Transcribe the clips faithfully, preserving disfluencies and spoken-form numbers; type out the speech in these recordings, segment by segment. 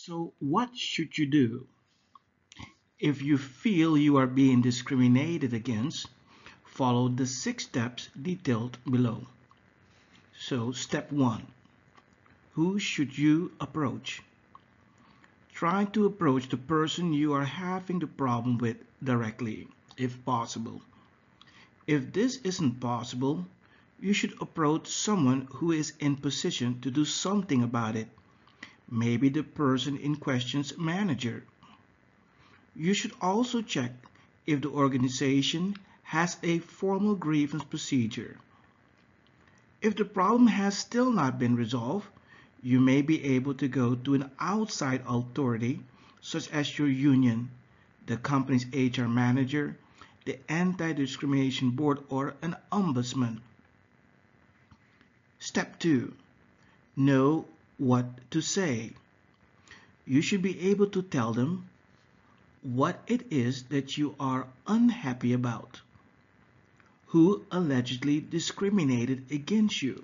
So, what should you do if you feel you are being discriminated against? Follow the six steps detailed below. So, step one, who should you approach? Try to approach the person you are having the problem with directly, if possible. If this isn't possible, you should approach someone who is in position to do something about it. Maybe the person in question's manager. You should also check if the organization has a formal grievance procedure. If the problem has still not been resolved, you may be able to go to an outside authority, such as your union, the company's H R manager, the Anti-Discrimination Board, or an ombudsman. Step two. Know what to say. You should be able to tell them what it is that you are unhappy about. Who allegedly discriminated against you?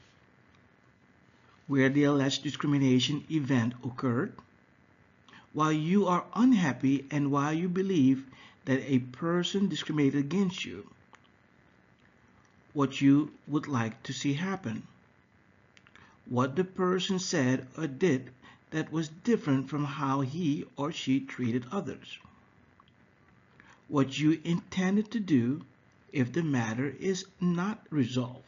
Where the alleged discrimination event occurred? Why you are unhappy and why you believe that a person discriminated against you. What you would like to see happen. What the person said or did that was different from how he or she treated others. What you intended to do if the matter is not resolved.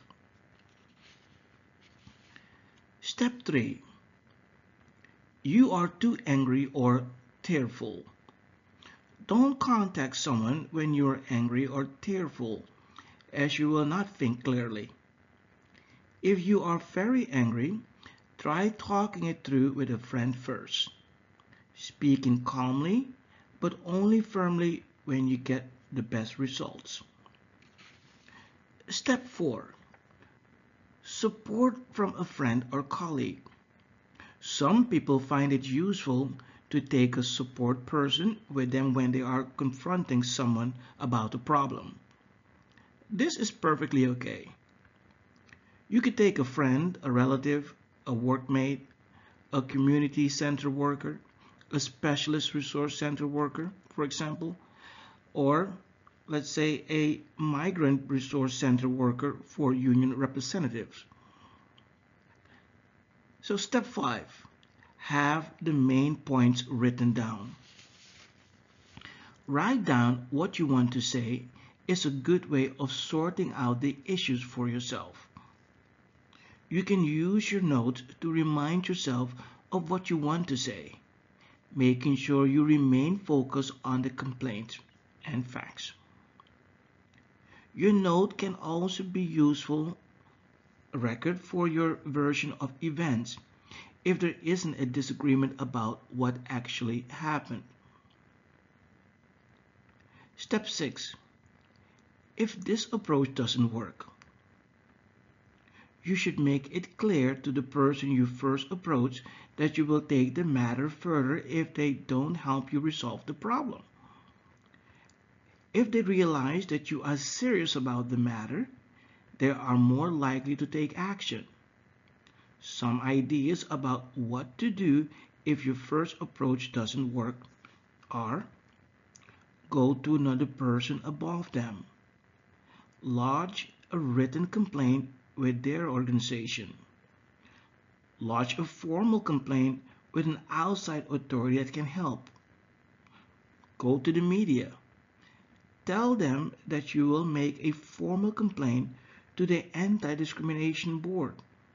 Step three. You are too angry or tearful. Don't contact someone when you are angry or tearful, as you will not think clearly. If you are very angry, try talking it through with a friend first. Speaking calmly, but only firmly when you get the best results. Step four. Support from a friend or colleague. Some people find it useful to take a support person with them when they are confronting someone about a problem. This is perfectly okay. You could take a friend, a relative, a workmate, a community center worker, a specialist resource center worker, for example, or let's say a migrant resource center worker for union representatives. So step five, have the main points written down. Write down what you want to say is a good way of sorting out the issues for yourself. You can use your notes to remind yourself of what you want to say, making sure you remain focused on the complaint and facts. Your note can also be useful record for your version of events if there isn't a disagreement about what actually happened. Step six. If this approach doesn't work, you should make it clear to the person you first approach that you will take the matter further if they don't help you resolve the problem. If they realize that you are serious about the matter, they are more likely to take action. Some ideas about what to do if your first approach doesn't work are: go to another person above them, lodge a written complaint with their organization, lodge a formal complaint with an outside authority that can help, go to the media, tell them that you will make a formal complaint to the Anti-Discrimination Board.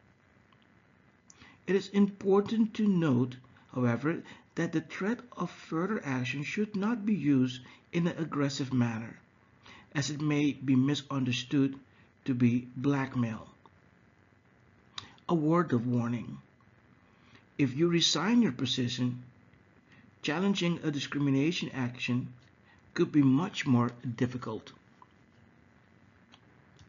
It is important to note, however, that the threat of further action should not be used in an aggressive manner, as it may be misunderstood to be blackmail. A word of warning: if you resign your position, challenging a discrimination action could be much more difficult.